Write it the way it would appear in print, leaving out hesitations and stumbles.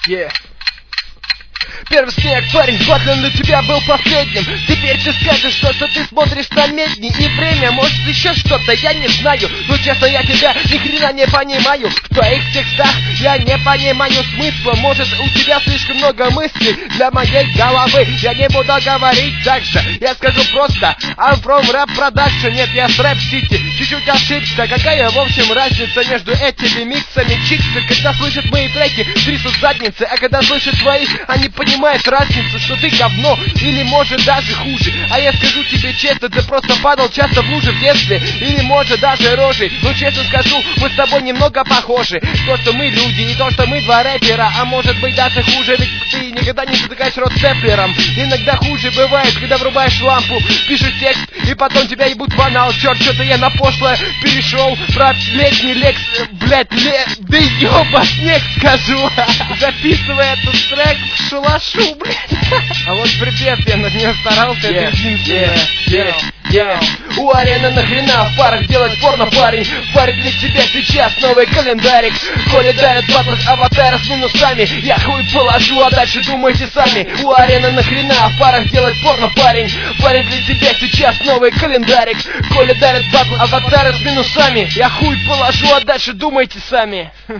Первый снег, парень, батлен для тебя был последним. Теперь ты скажешь, что ты смотришь на медни. И время, может еще что-то, я не знаю. Но честно, я тебя ни хрена не понимаю. В твоих текстах я не понимаю смысла. Может, у тебя слишком много мыслей для моей головы. Я не буду говорить так же, я скажу просто I'm from Rap Production, нет, я с Rap City. Чуть-чуть ошибся, какая в общем разница между этими миксами? Чиксы, когда слышат мои треки, трясут задницы. А когда слышат твои, они понимают разницу, что ты говно или может даже хуже. А я скажу тебе честно, ты просто падал часто в луже в детстве. Или может даже рожей. Но честно скажу, мы с тобой немного похожи. То, что мы люди, и то, что мы два рэпера. А может быть даже хуже, ведь ты никогда не затыкаешь рот степлером. Иногда хуже бывает, когда врубаешь лампу, пишешь текст, и потом тебя ебут в анал. Черт, что-то я на пошлое перешел. Про летний лекс, блять, да ёба снег скажу. Записывая этот трек в шалашу, блять. А вот припев я над ним старался, это единственное. У Арены нахрена в парах делать порно, парень? Парень для тебя сейчас новый календарик. Коли дарят батлы аватара с минусами, я хуй положу, а дальше думайте сами. У Арены нахрена в парах делать порно, парень? Парень для тебя сейчас новый календарик. Коли дарят батлы аватара с минусами, я хуй положу, а дальше думайте сами.